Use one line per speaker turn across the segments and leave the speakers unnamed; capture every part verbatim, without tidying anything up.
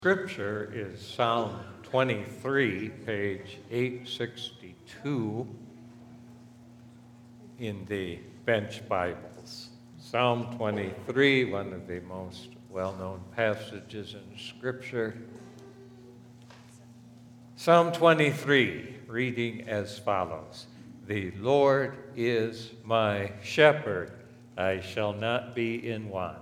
Scripture is Psalm twenty-three, page eight sixty-two in the Bench Bibles. Psalm twenty-three, one of the most well-known passages in Scripture. Psalm twenty-three, reading as follows: The Lord is my shepherd, I shall not be in want.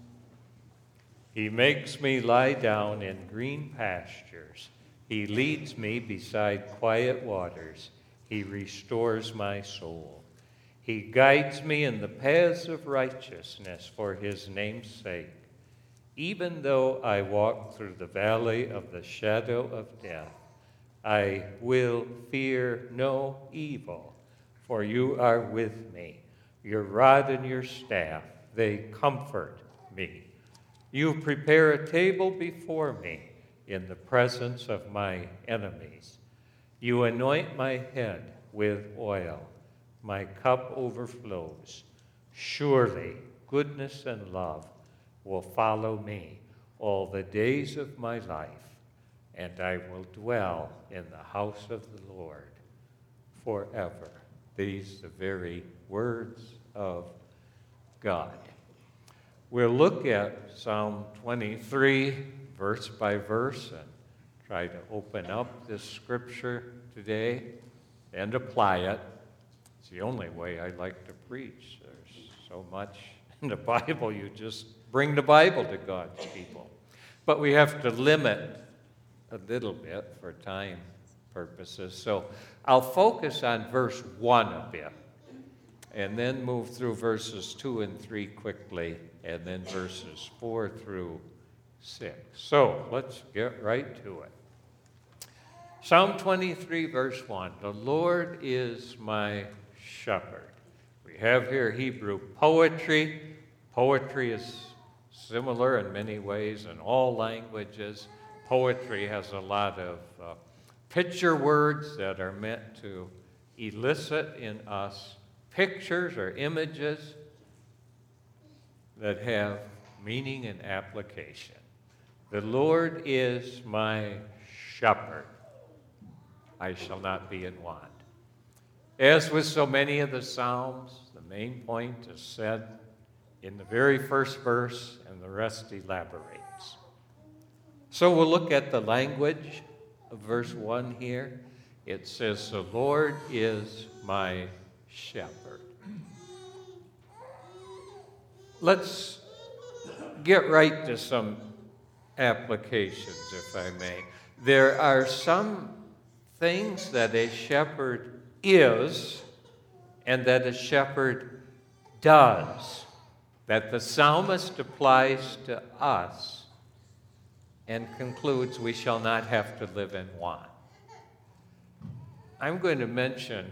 He makes me lie down in green pastures. He leads me beside quiet waters. He restores my soul. He guides me in the paths of righteousness for his name's sake. Even though I walk through the valley of the shadow of death, I will fear no evil, for you are with me. Your rod and your staff, they comfort me. You prepare a table before me in the presence of my enemies. You anoint my head with oil. My cup overflows. Surely goodness and love will follow me all the days of my life, and I will dwell in the house of the Lord forever. These are the very words of God. We'll look at Psalm twenty-three verse by verse and try to open up this scripture today and apply it. It's the only way I like to preach. There's so much in the Bible, you just bring the Bible to God's people. But we have to limit a little bit for time purposes. So I'll focus on verse one a bit, and then move through verses two and three quickly, and then verses four through six. So let's get right to it. Psalm twenty-three, verse one, the Lord is my shepherd. We have here Hebrew poetry. Poetry is similar in many ways in all languages. Poetry has a lot of uh, picture words that are meant to elicit in us pictures or images that have meaning and application. The Lord is my shepherd. I shall not be in want. As with so many of the Psalms, the main point is said in the very first verse, and the rest elaborates. So we'll look at the language of verse one here. It says, the Lord is my shepherd. Let's get right to some applications, if I may. There are some things that a shepherd is and that a shepherd does that the psalmist applies to us and concludes we shall not have to live in want. I'm going to mention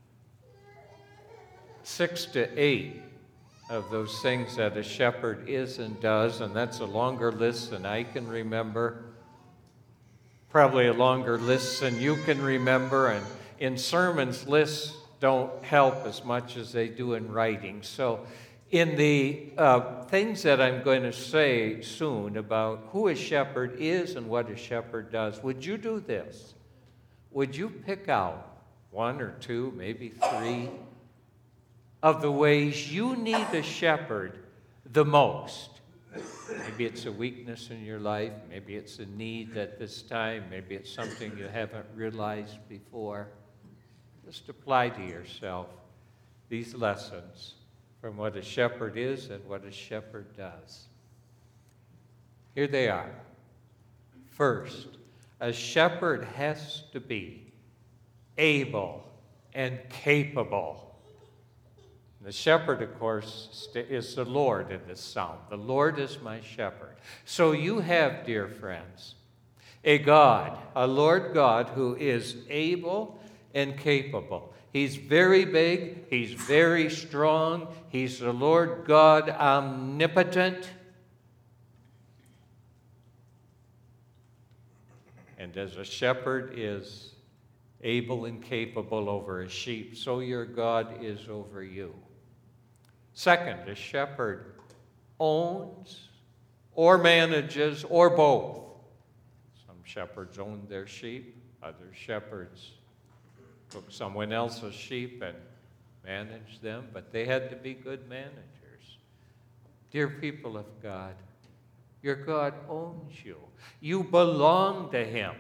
six to eight of those things that a shepherd is and does, and that's a longer list than I can remember, probably a longer list than you can remember, and in sermons, lists don't help as much as they do in writing. So in the uh, things that I'm going to say soon about who a shepherd is and what a shepherd does, would you do this? Would you pick out one or two, maybe three, of the ways you need a shepherd the most? Maybe it's a weakness in your life. Maybe it's a need at this time. Maybe it's something you haven't realized before. Just apply to yourself these lessons from what a shepherd is and what a shepherd does. Here they are. First, a shepherd has to be able and capable. The shepherd, of course, is the Lord in this psalm. The Lord is my shepherd. So you have, dear friends, a God, a Lord God who is able and capable. He's very big. He's very strong. He's the Lord God omnipotent. And as a shepherd is able and capable over his sheep, so your God is over you. Second, a shepherd owns or manages or both shepherds owned their sheep. Other shepherds took someone else's sheep and managed them, but they had to be good managers. Dear people of God, your God owns you. You belong to him.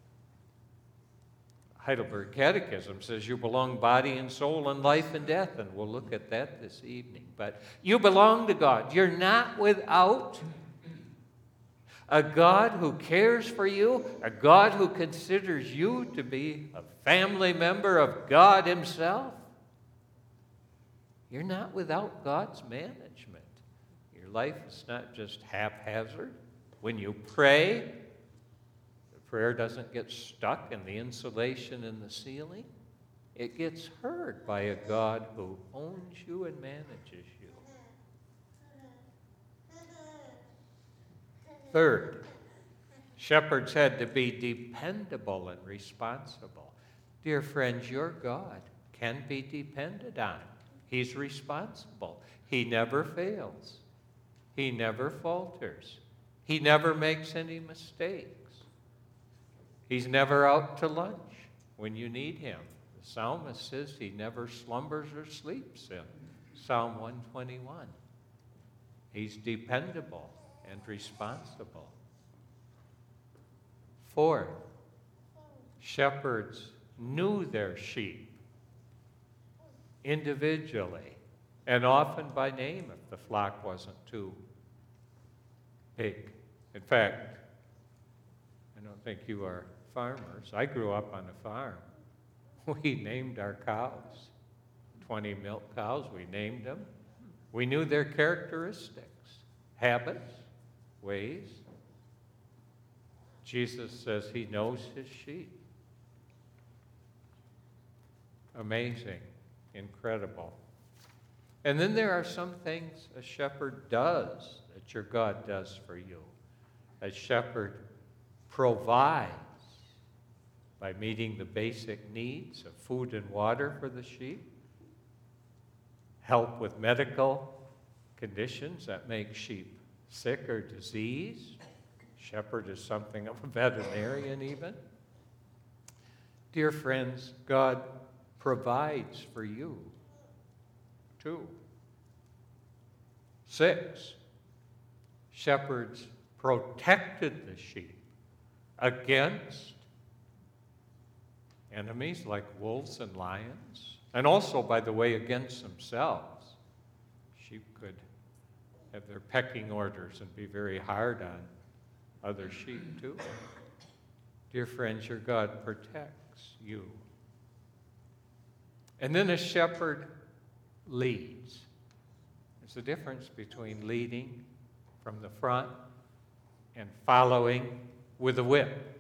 Heidelberg Catechism says you belong body and soul and life and death, and we'll look at that this evening. But you belong to God. You're not without a God who cares for you, a God who considers you to be a family member of God himself. You're not without God's management. Your life is not just haphazard. When you pray, the prayer doesn't get stuck in the insulation in the ceiling. It gets heard by a God who owns you and manages you. Third, shepherds had to be dependable and responsible. Dear friends, your God can be depended on. He's responsible. He never fails. He never falters. He never makes any mistakes. He's never out to lunch when you need him. The psalmist says he never slumbers or sleeps in Psalm one twenty-one. He's dependable and responsible. Fourth, shepherds knew their sheep individually and often by name if the flock wasn't too big. In fact, I don't think you are farmers. I grew up on a farm. We named our cows. twenty milk cows, we named them. We knew their characteristics, habits, ways. Jesus says he knows his sheep. Amazing, incredible. And then there are some things a shepherd does that your God does for you. A shepherd provides by meeting the basic needs of food and water for the sheep, help with medical conditions that make sheep sick or diseased. Shepherd is something of a veterinarian even. Dear friends, God provides for you too. Six, shepherds protected the sheep against enemies like wolves and lions, and also, by the way, against themselves. Sheep could have their pecking orders and be very hard on other sheep too. Dear friends, your God protects you. And then a shepherd leads. There's a difference between leading from the front and following with a whip.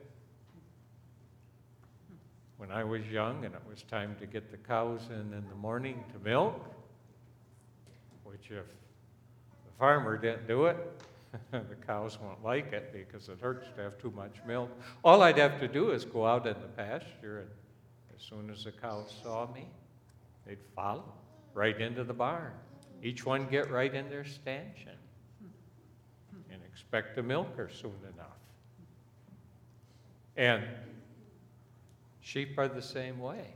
When I was young and it was time to get the cows in in the morning to milk, which if the farmer didn't do it, the cows won't like it because it hurts to have too much milk. All I'd have to do is go out in the pasture, and as soon as the cows saw me, they'd follow right into the barn. Each one get right in their stanchion and expect to milk her soon enough. And sheep are the same way.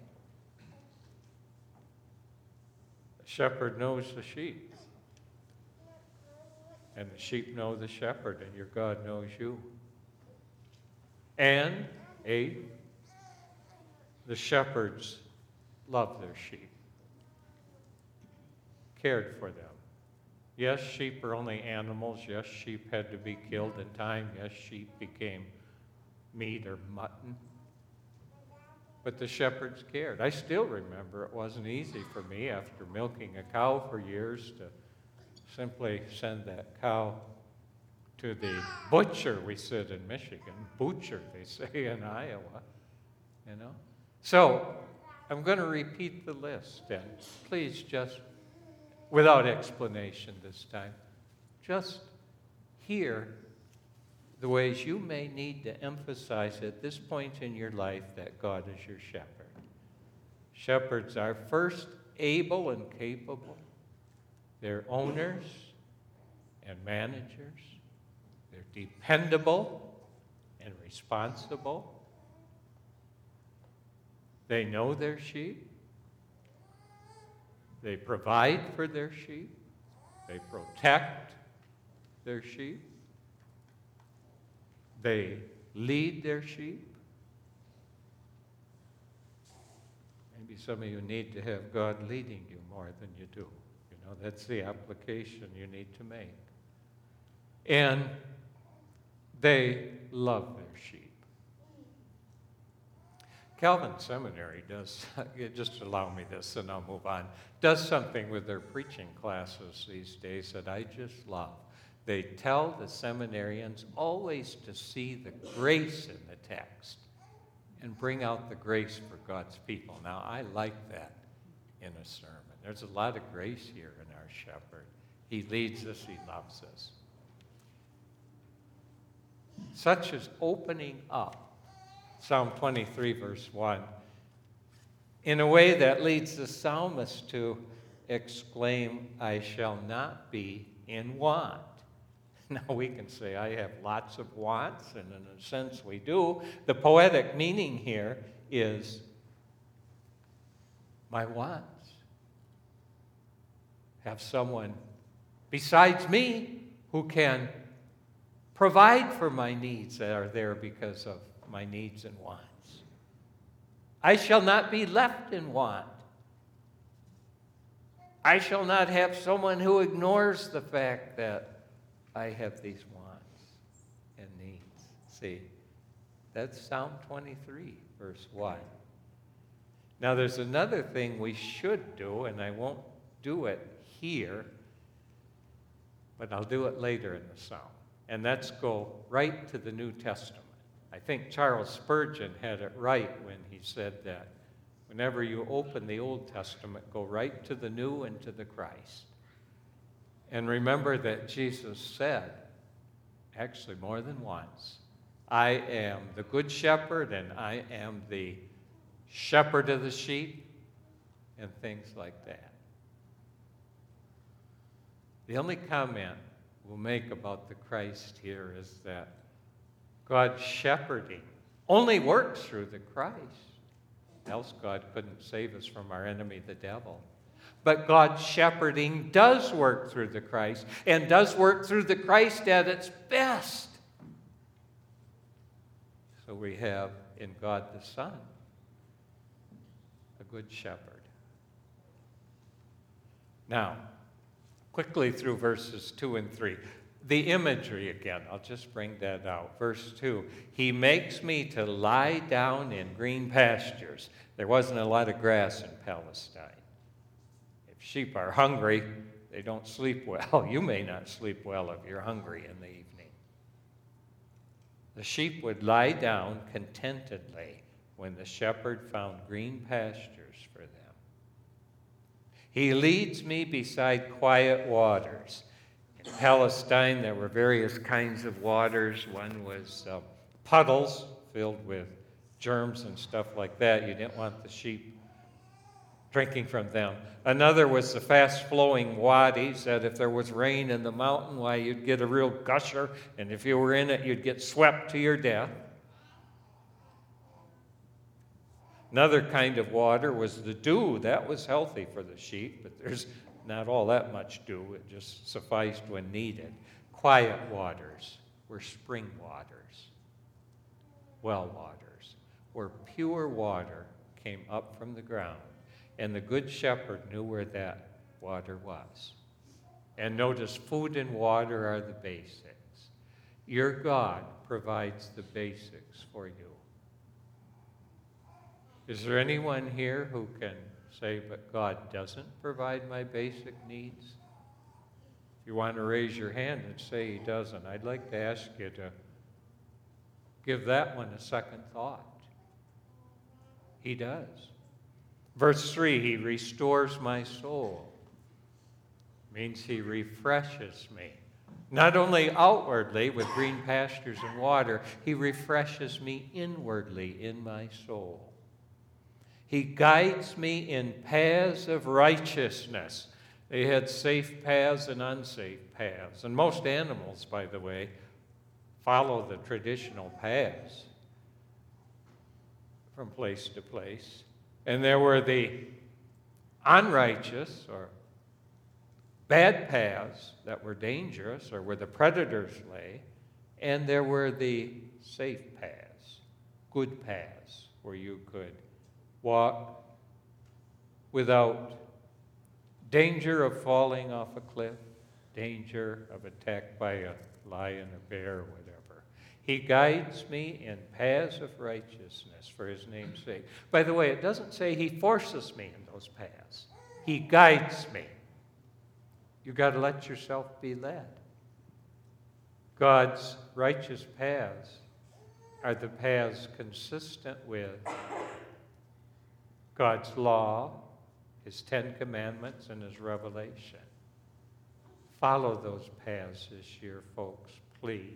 The shepherd knows the sheep. And the sheep know the shepherd, and your God knows you. And, eight, the shepherds love their sheep, cared for them. Yes, sheep are only animals. Yes, sheep had to be killed in time. Yes, sheep became meat or mutton. But the shepherds cared. I still remember it wasn't easy for me after milking a cow for years to simply send that cow to the butcher, we said in Michigan. Butcher, they say in Iowa. You know? So, I'm going to repeat the list, and please just, without explanation this time, just hear the ways you may need to emphasize at this point in your life that God is your shepherd. Shepherds are first able and capable. They're owners and managers. They're dependable and responsible. They know their sheep. They provide for their sheep. They protect their sheep. They lead their sheep. Maybe some of you need to have God leading you more than you do. You know, that's the application you need to make. And they love their sheep. Calvin Seminary does, just allow me this and I'll move on, does something with their preaching classes these days that I just love. They tell the seminarians always to see the grace in the text and bring out the grace for God's people. Now, I like that in a sermon. There's a lot of grace here in our shepherd. He leads us, he loves us. Such as opening up Psalm twenty-three, verse one, in a way that leads the psalmist to exclaim, I shall not be in want. Now we can say, I have lots of wants, and in a sense we do. The poetic meaning here is my wants have someone besides me who can provide for my needs that are there because of my needs and wants. I shall not be left in want. I shall not have someone who ignores the fact that I have these wants and needs. See, that's Psalm twenty-three, verse one. Now, there's another thing we should do, and I won't do it here, but I'll do it later in the psalm. And that's go right to the New Testament. I think Charles Spurgeon had it right when he said that whenever you open the Old Testament, go right to the New and to the Christ. And remember that Jesus said, actually more than once, I am the good shepherd and I am the shepherd of the sheep, and things like that. The only comment we'll make about the Christ here is that God's shepherding only works through the Christ. Else God couldn't save us from our enemy, the devil. But God's shepherding does work through the Christ, and does work through the Christ at its best. So we have in God the Son a good shepherd. Now, quickly through verses two and three. The imagery again, I'll just bring that out. Verse two, he makes me to lie down in green pastures. There wasn't a lot of grass in Palestine. If sheep are hungry, they don't sleep well. You may not sleep well if you're hungry in the evening. The sheep would lie down contentedly when the shepherd found green pastures for them. He leads me beside quiet waters. In Palestine, there were various kinds of waters. One was uh, puddles filled with germs and stuff like that. You didn't want the sheep drinking from them. Another was the fast-flowing wadis, that if there was rain in the mountain, why, you'd get a real gusher, and if you were in it, you'd get swept to your death. Another kind of water was the dew. That was healthy for the sheep, but there's not all that much dew. It just sufficed when needed. Quiet waters were spring waters, well waters, where pure water came up from the ground. And the good shepherd knew where that water was. And notice, food and water are the basics. Your God provides the basics for you. Is there anyone here who can say, but God doesn't provide my basic needs? If you want to raise your hand and say he doesn't, I'd like to ask you to give that one a second thought. He does. Verse three, he restores my soul. Means he refreshes me. Not only outwardly with green pastures and water, he refreshes me inwardly in my soul. He guides me in paths of righteousness. They had safe paths and unsafe paths. And most animals, by the way, follow the traditional paths from place to place. And there were the unrighteous or bad paths that were dangerous or where the predators lay, and there were the safe paths, good paths, where you could walk without danger of falling off a cliff, danger of attack by a lion, a bear, or whatever. He guides me in paths of righteousness for his name's sake. By the way, it doesn't say he forces me in those paths. He guides me. You've got to let yourself be led. God's righteous paths are the paths consistent with God's law, his Ten Commandments, and his revelation. Follow those paths this year, folks, please.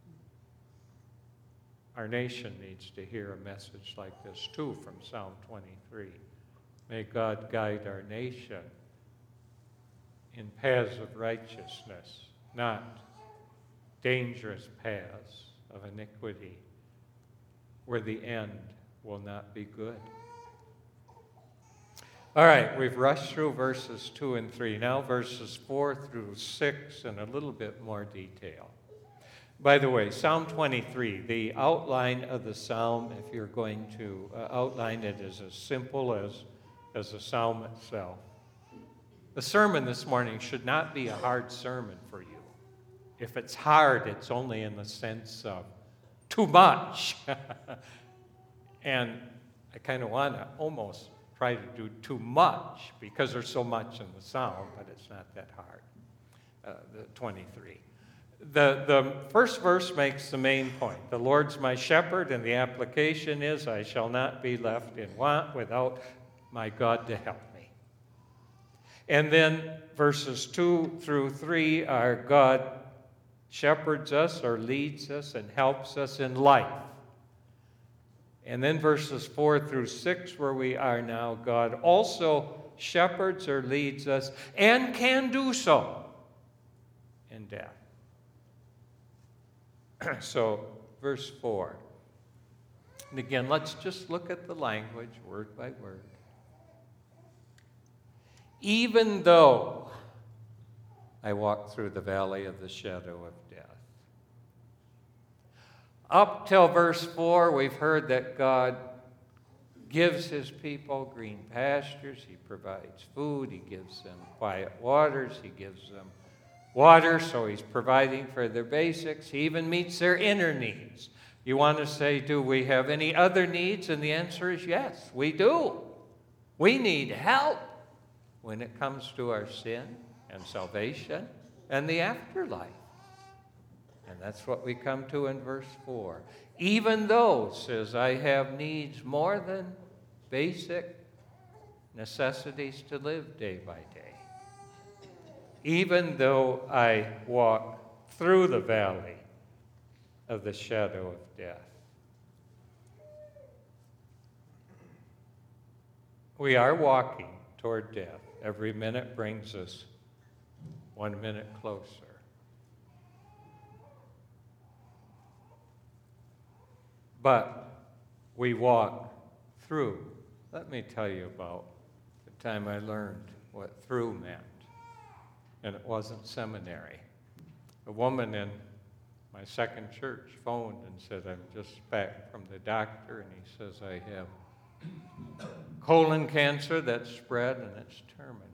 Our nation needs to hear a message like this, too, from Psalm twenty-three. May God guide our nation in paths of righteousness, not dangerous paths of iniquity, where the end will not be good. All right, we've rushed through verses two and three. Now verses four through six in a little bit more detail. By the way, Psalm twenty-three, the outline of the psalm, if you're going to uh, outline it, is as simple as, as the psalm itself. The sermon this morning should not be a hard sermon for you. If it's hard, it's only in the sense of too much. And I kind of want to almost try to do too much because there's so much in the psalm, but it's not that hard, uh, the twenty-three. The, the first verse makes the main point. The Lord's my shepherd, and the application is, I shall not be left in want without my God to help me. And then verses two through three are God shepherds us or leads us and helps us in life. And then verses four through six, where we are now, God also shepherds or leads us and can do so in death. So, verse four. And again, let's just look at the language word by word. Even though I walk through the valley of the shadow of death. Up till verse four, we've heard that God gives his people green pastures. He provides food. He gives them quiet waters. He gives them water, so he's providing for their basics. He even meets their inner needs. You want to say, do we have any other needs? And the answer is yes, we do. We need help when it comes to our sin and salvation and the afterlife. And that's what we come to in verse four. Even though, says, I have needs more than basic necessities to live day by day. Even though I walk through the valley of the shadow of death. We are walking toward death. Every minute brings us one minute closer. But we walk through. Let me tell you about the time I learned what through meant. And it wasn't seminary. A woman in my second church phoned and said, I'm just back from the doctor, and he says I have colon cancer that's spread and it's terminal.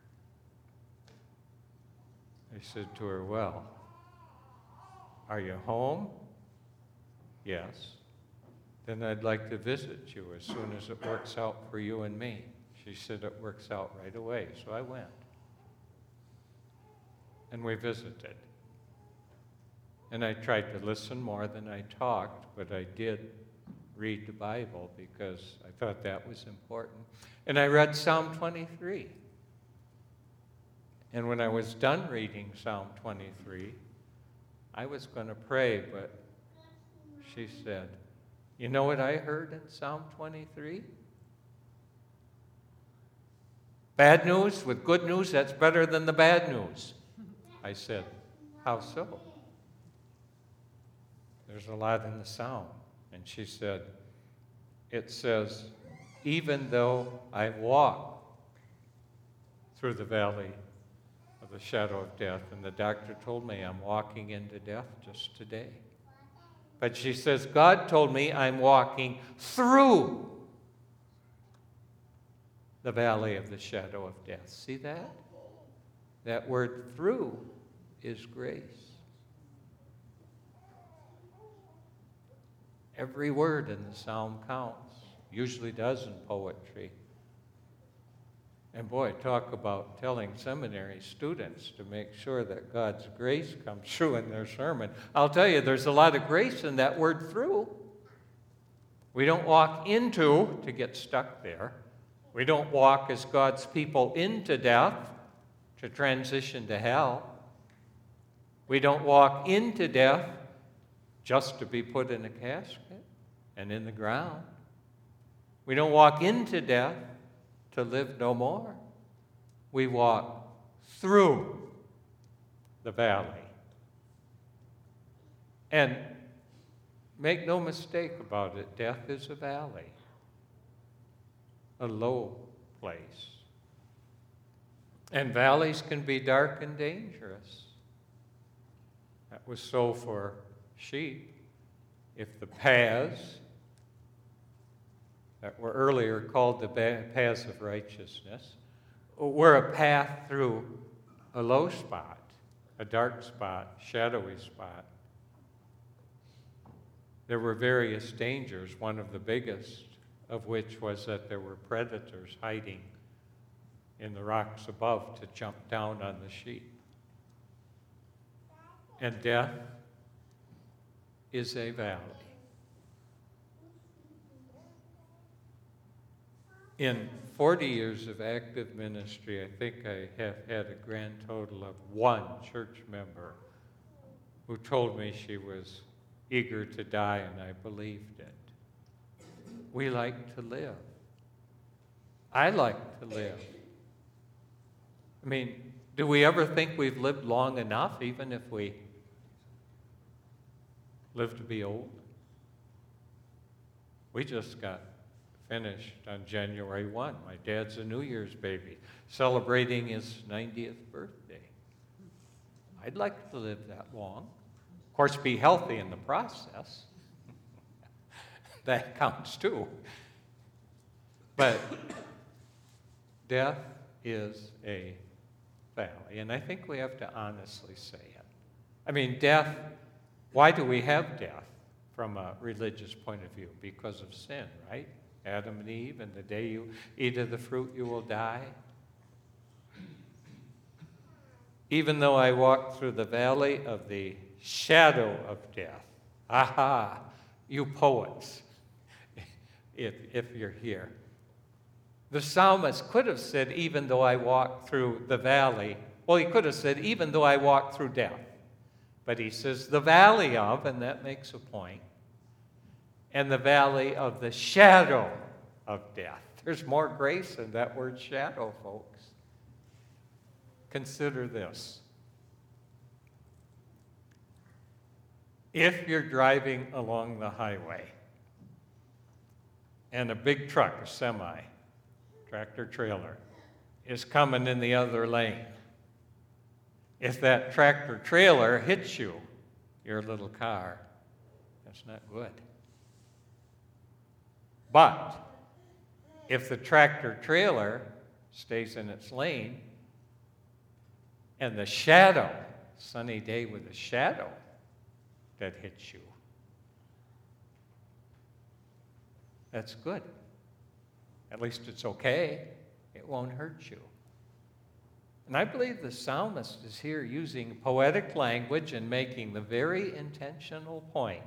I said to her, well, are you home? Yes. Then I'd like to visit you as soon as it works out for you and me. She said it works out right away, so I went. And we visited. And I tried to listen more than I talked, but I did read the Bible because I thought that was important. And I read Psalm twenty-three. And when I was done reading Psalm twenty-three, I was going to pray, but she said, you know what I heard in Psalm twenty-three? Bad news with good news, that's better than the bad news. I said, how so? there's a lot in the psalm. And she said, it says, even though I walk through the valley of the shadow of death, and the doctor told me I'm walking into death just today. But she says, God told me I'm walking through the valley of the shadow of death. See that? That word through is grace. Every word in the psalm counts. Usually does in poetry. And boy, talk about telling seminary students to make sure that God's grace comes through in their sermon. I'll tell you, there's a lot of grace in that word through. We don't walk into to get stuck there. We don't walk as God's people into death to transition to hell. We don't walk into death just to be put in a casket and in the ground. We don't walk into death to live no more. We walk through the valley. And make no mistake about it, death is a valley, a low place. And valleys can be dark and dangerous. That was so for sheep. If the paths that were earlier called the paths of righteousness were a path through a low spot, a dark spot, shadowy spot, there were various dangers, one of the biggest of which was that there were predators hiding in the rocks above to jump down on the sheep. And death is a valley. In forty years of active ministry, I think I have had a grand total of one church member who told me she was eager to die, and I believed it. We like to live. I like to live. I mean, do we ever think we've lived long enough, even if we live to be old? We just got finished on January first. My dad's a New Year's baby, celebrating his ninetieth birthday. I'd like to live that long. Of course, be healthy in the process. That counts too. But death is a valley, and I think we have to honestly say it. I mean, death, why do we have death from a religious point of view? Because of sin, right? Adam and Eve, and the day you eat of the fruit, you will die. Even though I walk through the valley of the shadow of death, aha, you poets, if, if you're here. The psalmist could have said, even though I walk through the valley, well, he could have said, even though I walk through death. But he says, the valley of, and that makes a point, and the valley of the shadow of death. There's more grace in that word shadow, folks. Consider this. If you're driving along the highway and a big truck, a semi, tractor trailer, is coming in the other lane, if that tractor trailer hits you, your little car, that's not good. But if the tractor trailer stays in its lane and the shadow, sunny day with a shadow that hits you, that's good. At least it's okay. It won't hurt you. And I believe the psalmist is here using poetic language and making the very intentional point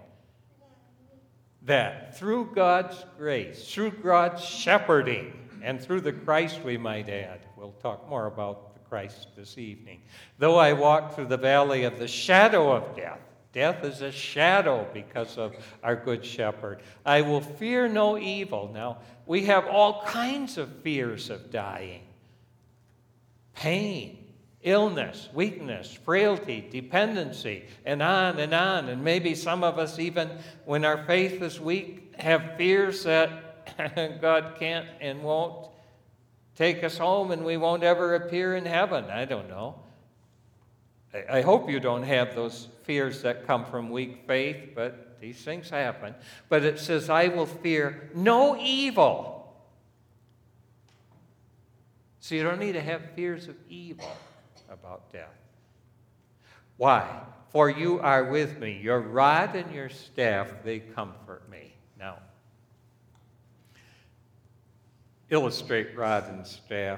that through God's grace, through God's shepherding, and through the Christ, we might add, we'll talk more about the Christ this evening, though I walk through the valley of the shadow of death, death is a shadow because of our good shepherd, I will fear no evil. Now, we have all kinds of fears of dying. Pain illness, weakness, frailty, dependency, and on and on. And maybe some of us, even when our faith is weak, have fears that God can't and won't take us home and we won't ever appear in heaven. I don't know. I hope you don't have those fears that come from weak faith, but these things happen. But it says, I will fear no evil. So you don't need to have fears of evil about death. Why? For you are with me. Your rod and your staff, they comfort me. Now, illustrate rod and staff.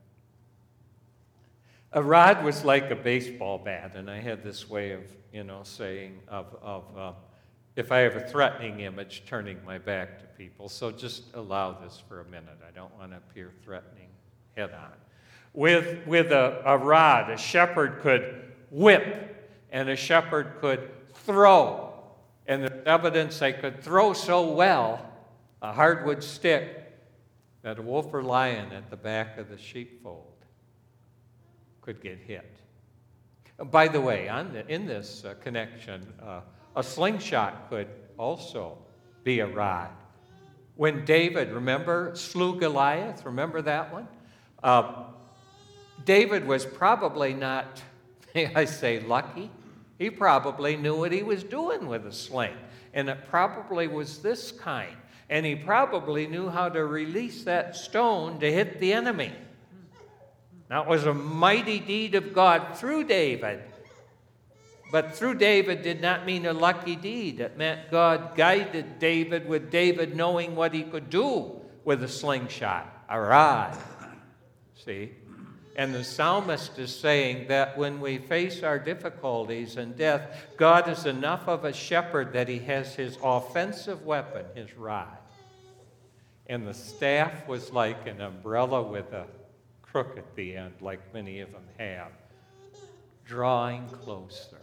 A rod was like a baseball bat, and I had this way of, you know, saying of, of uh, if I have a threatening image, turning my back to people. So just allow this for a minute. I don't want to appear threatening head on. With, with a, a rod, a shepherd could whip, and a shepherd could throw. And there's evidence they could throw so well, a hardwood stick, that a wolf or lion at the back of the sheepfold could get hit. By the way, on the, in this uh, connection, uh, a slingshot could also be a rod. When David, remember, slew Goliath, remember that one? Uh, David was probably not, may I say, lucky. He probably knew what he was doing with a sling, and it probably was this kind. And he probably knew how to release that stone to hit the enemy. That was a mighty deed of God through David. But through David did not mean a lucky deed. It meant God guided David with David knowing what he could do with a slingshot, a rod. See? And the psalmist is saying that when we face our difficulties and death, God is enough of a shepherd that he has his offensive weapon, his rod. And the staff was like an umbrella with a crook at the end, like many of them have, drawing closer.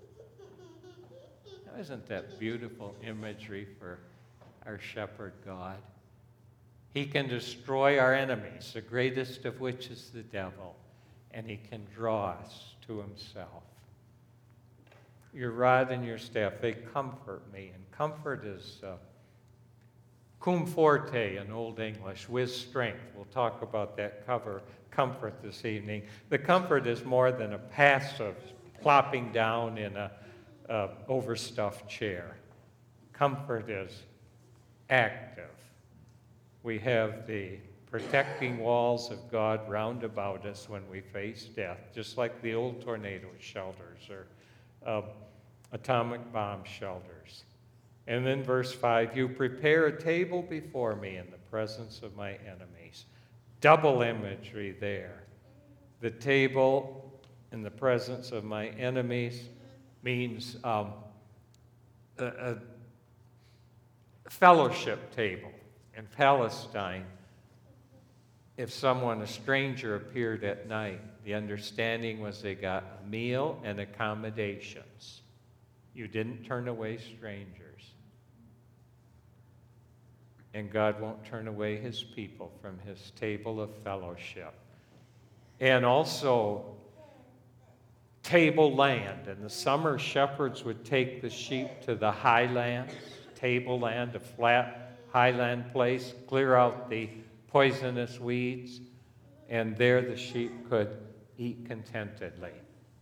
Now, isn't that beautiful imagery for our shepherd God? He can destroy our enemies, the greatest of which is the devil, and he can draw us to himself. Your rod and your staff, they comfort me, and comfort is uh, cum forte in Old English, with strength. We'll talk about that cover, comfort, this evening. The comfort is more than a passive plopping down in a, a overstuffed chair. Comfort is active. We have the protecting walls of God round about us when we face death, just like the old tornado shelters or uh, atomic bomb shelters. And then verse five, you prepare a table before me in the presence of my enemies. Double imagery there. The table in the presence of my enemies means um, a, a fellowship table. In Palestine, if someone, a stranger, appeared at night, the understanding was they got a meal and accommodations. You didn't turn away strangers. And God won't turn away his people from his table of fellowship. And also, tableland. In the summer, shepherds would take the sheep to the highlands, tableland, a flat highland place, clear out the poisonous weeds, and there the sheep could eat contentedly.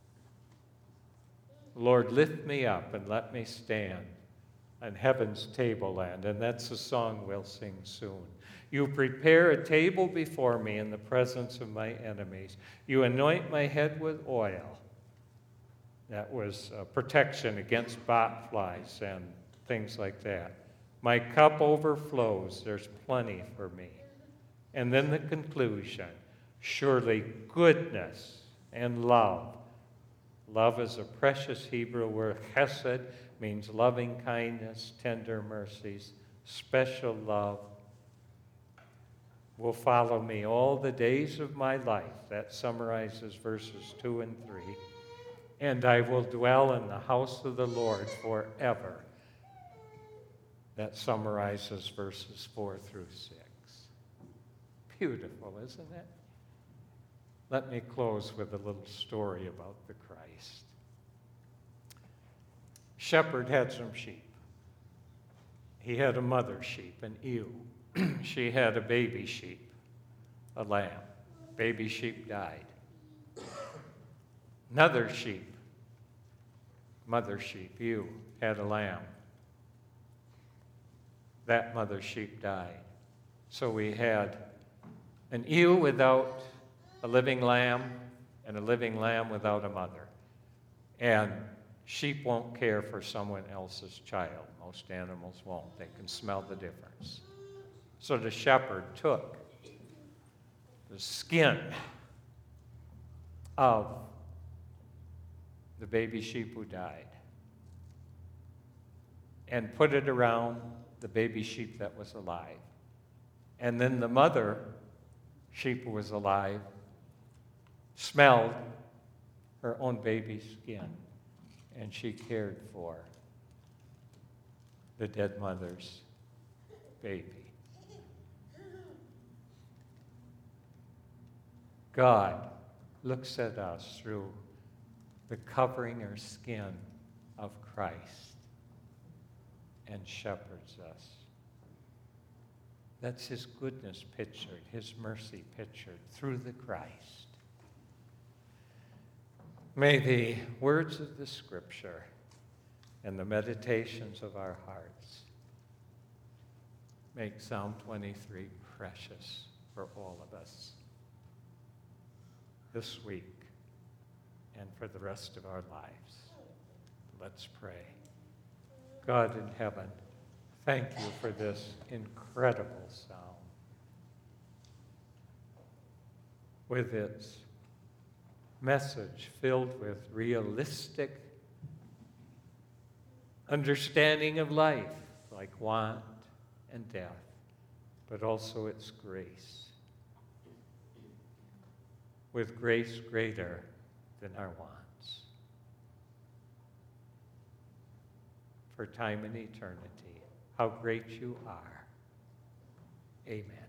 Lord, lift me up and let me stand on heaven's tableland, and that's a song we'll sing soon. You prepare a table before me in the presence of my enemies. You anoint my head with oil. That was uh, protection against botflies and things like that. My cup overflows. There's plenty for me. And then the conclusion. Surely goodness and love. Love is a precious Hebrew word. Chesed means loving kindness, tender mercies, special love. Will follow me all the days of my life. That summarizes verses two and three. And I will dwell in the house of the Lord forever. That summarizes verses four through six. Beautiful, isn't it? let me close with a little story about the Christ. Shepherd had some sheep. He had a mother sheep, an ewe. She had a baby sheep, a lamb. Baby sheep died. Another sheep, mother sheep, ewe, had a lamb. That mother sheep died. So we had an ewe without a living lamb and a living lamb without a mother. And sheep won't care for someone else's child. Most animals won't. They can smell the difference. So the shepherd took the skin of the baby sheep who died and put it around the baby sheep that was alive. And then the mother sheep who was alive smelled her own baby's skin, and she cared for the dead mother's baby. God looks at us through the covering or skin of Christ and shepherds us. That's his goodness pictured, his mercy pictured through the Christ. May the words of the Scripture and the meditations of our hearts make Psalm twenty-three precious for all of us this week and for the rest of our lives. Let's pray. God in heaven, thank you for this incredible psalm with its message filled with realistic understanding of life, like want and death, but also its grace, with grace greater than our wants. For time and eternity, how great you are. Amen.